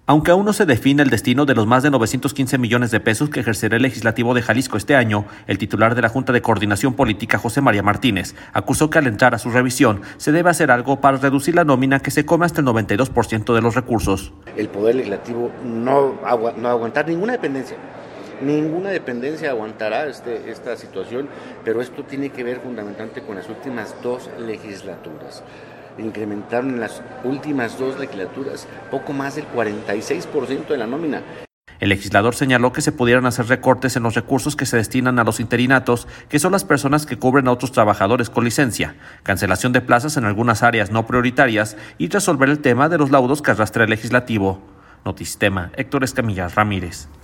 Aunque aún no se define el destino de los más de 915 millones de pesos que ejercerá el Legislativo de Jalisco este año, el titular de la Junta de Coordinación Política, José María Martínez, acusó que al entrar a su revisión se debe hacer algo para reducir la nómina que se come hasta el 92% de los recursos. El Poder Legislativo no aguantar ninguna dependencia aguantará esta situación, pero esto tiene que ver fundamentalmente con las últimas dos legislaturas. Incrementaron en las últimas dos legislaturas poco más del 46% de la nómina. El legislador señaló que se pudieran hacer recortes en los recursos que se destinan a los interinatos, que son las personas que cubren a otros trabajadores con licencia, cancelación de plazas en algunas áreas no prioritarias y resolver el tema de los laudos que arrastra el legislativo. Notisistema, Héctor Escamilla Ramírez.